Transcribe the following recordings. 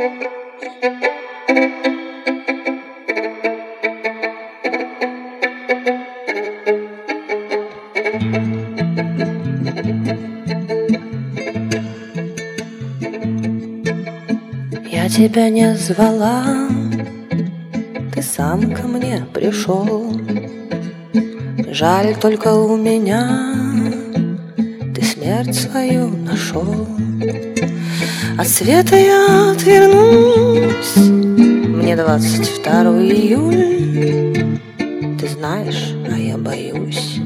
Я тебя не звала, ты сам ко мне пришел. Жаль, только у меня ты смерть свою нашел. От света я отвернусь, мне 22 июля. Ты знаешь, а я боюсь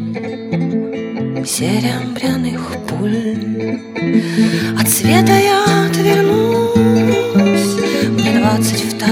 серебряных пуль. От света я отвернусь, мне 22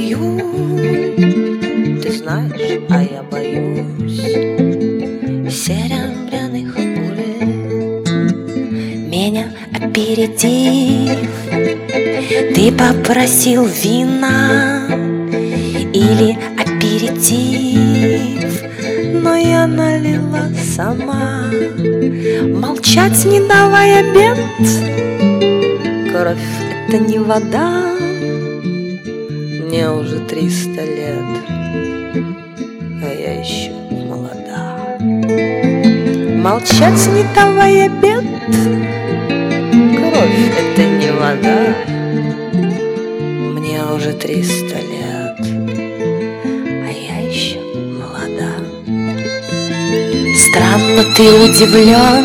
июля. Ты знаешь, а я боюсь серебряных пуль. Меня опередив, ты попросил вина или аперитив, но я налила сама. Молчать не давай обед, кровь — это не вода. Мне уже 300 лет, а я еще молода. Молчать не давай обед, кровь — это не вода. Мне уже 300 лет, а я еще молода. Странно ты удивлен,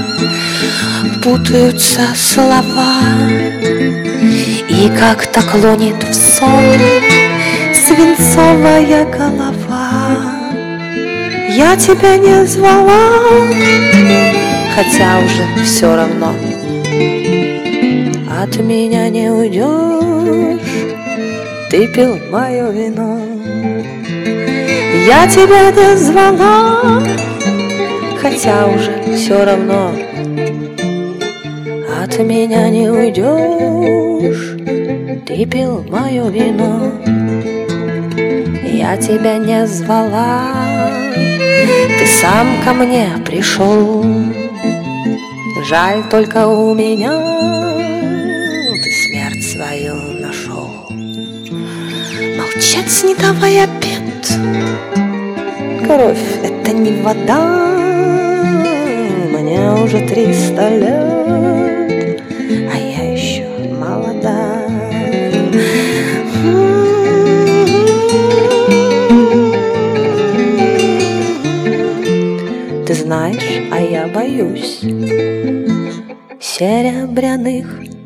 путаются слова, и как-то клонит в сон свинцовая голова. Я тебя не звала, хотя уже все равно. От меня не уйдешь, ты пил мое вино. Я тебя не звала, хотя уже все равно. От меня не уйдешь, ты пил мое вино. Я тебя не звала, ты сам ко мне пришел. Жаль, только у меня ты смерть свою нашел. Молчать не давай обед, кровь — это не вода. Мне уже 300 лет, а я еще молода. Ты знаешь, а я боюсь серебряных